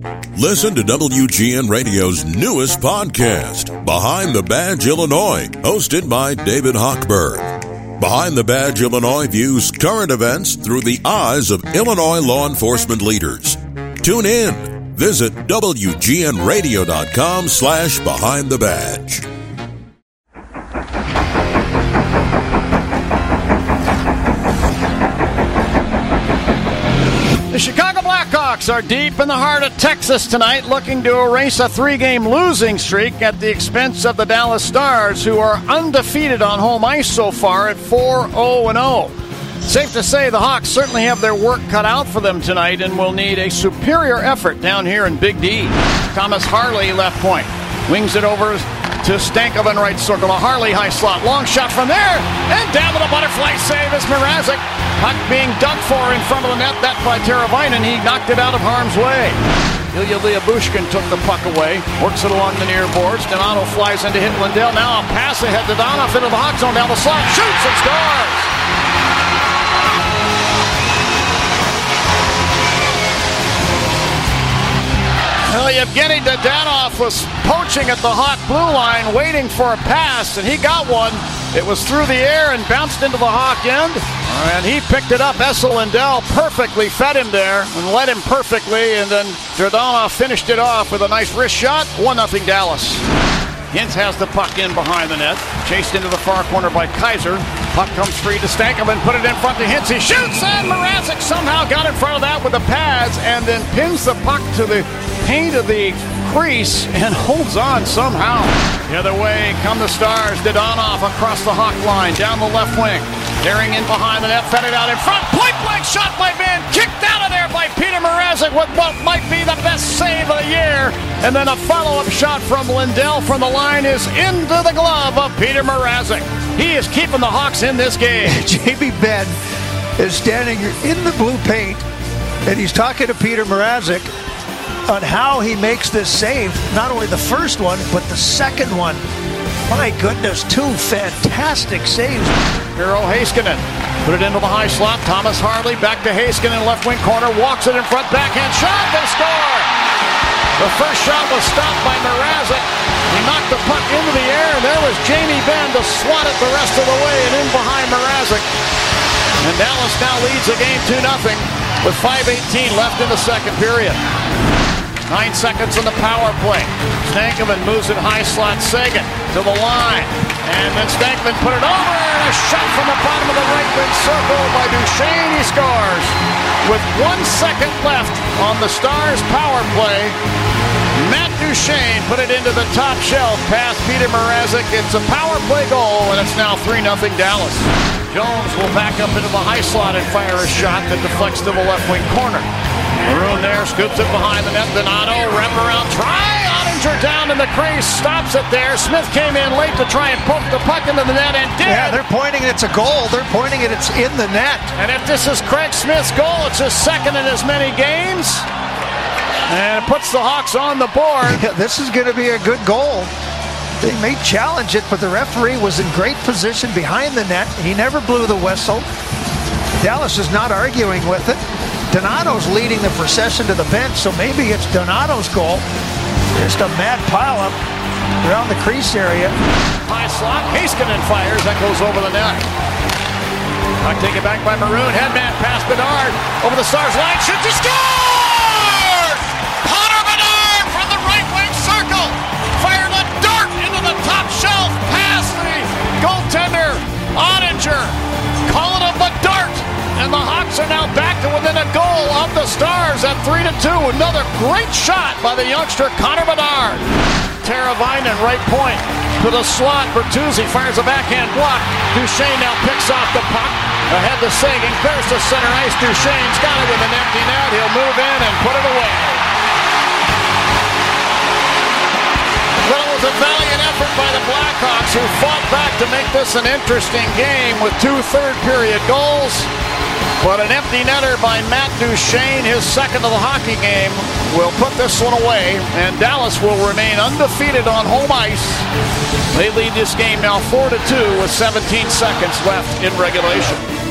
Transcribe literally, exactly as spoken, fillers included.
Listen to W G N Radio's newest podcast, Behind the Badge Illinois, hosted by David Hochberg. Behind the Badge Illinois views current events through the eyes of Illinois law enforcement leaders. Tune in. Visit W G N radio dot com slash behind the badge. The Chicago Blackhawks are deep in the heart of Texas tonight, looking to erase a three-game losing streak at the expense of the Dallas Stars, who are undefeated on home ice so far at four oh and oh. Safe to say the Hawks certainly have their work cut out for them tonight and will need a superior effort down here in Big D. Thomas Harley, left point, wings it over to Stankoven, right circle. A Harley high slot, long shot from there, and down with a butterfly save is Mrazek. Puck being dug for in front of the net, that by Teravainen. He knocked it out of harm's way. Ilya Lyubushkin took the puck away, works it along the near boards. Donato flies in to hit Lindell. Now a pass ahead to Donoff into the Hawk zone, down the slot, shoots and scores! Well, Yevgeny Dadonov was poaching at the Hawk blue line, waiting for a pass, and he got one. It was through the air and bounced into the Hawk end, and he picked it up. Esa Lindell perfectly fed him there and led him perfectly, and then Dadonov finished it off with a nice wrist shot. one nothing Dallas. Hintz has the puck in behind the net, chased into the far corner by Kaiser. Puck comes free to Stankoven, put it in front to Hintz. He shoots, and Mrazek somehow got in front of that with the pads and then pins the puck to the paint of the crease and holds on somehow. The other way come the Stars. Dadonov across the Hawk line, down the left wing. Tearing in behind the net, fed it out in front. Point blank shot by Van, kicked out of there by Peter Mrazek with what might be the best save of the year. And then a follow-up shot from Lindell from the line is into the glove of Peter Mrazek. He is keeping the Hawks in this game. J B. Benn is standing in the blue paint, and he's talking to Peter Mrazek on how he makes this save. Not only the first one, but the second one. My goodness, two fantastic saves. Miro Heiskanen put it into the high slot. Thomas Harley back to Heiskanen, left wing corner, walks it in front, backhand shot, they score! The first shot was stopped by Mrazek. He knocked the puck into the air, and there was Jamie Benn to swat it the rest of the way and in behind Mrazek. And Dallas now leads the game two nothing with five eighteen left in the second period. Nine seconds in the power play. Stankoven moves it high slot. Sagan to the line. And then Stankoven put it over. And a shot from the bottom of the right wing circle by Duchene. He scores. With one second left on the Stars power play, Matt Duchene put it into the top shelf past Peter Mrazek. It's a power play goal, and it's now three nothing Dallas. Jones will back up into the high slot and fire a shot that deflects to the left wing corner. Maroon there, scoops it behind the net. Donato, wraparound try. Ottinger down in the crease, stops it there. Smith came in late to try and poke the puck into the net and did. Yeah, they're pointing it's a goal. They're pointing it, it's in the net. And if this is Craig Smith's goal, it's his second in as many games. And it puts the Hawks on the board. Yeah, this is going to be a good goal. They may challenge it, but the referee was in great position behind the net. He never blew the whistle. Dallas is not arguing with it. Donato's leading the procession to the bench, so maybe it's Donato's goal. Just a mad pileup around the crease area. High slot, Heiskanen fires, that goes over the net. Puck taken back by Maroon, headman past Bedard, over the Stars line, shoots, he scores! Connor Bedard from the right wing circle, fired a dart into the top shelf, past the goaltender, Ottinger, calling him the dart. And the Hawks are now back to within a goal of the Stars at three to two. Another great shot by the youngster Connor Bedard. Teravainen, right point to the slot. Bertuzzi fires a backhand block. Duchene now picks off the puck. Ahead to Sagan, clears to center ice. Duchene's got it with an empty net. He'll move in and put it away. Well, it was a valiant effort by the Blackhawks, who fought back to make this an interesting game with two third-period goals. But an empty netter by Matt Duchene, his second of the hockey game, will put this one away, and Dallas will remain undefeated on home ice. They lead this game now four to two with seventeen seconds left in regulation.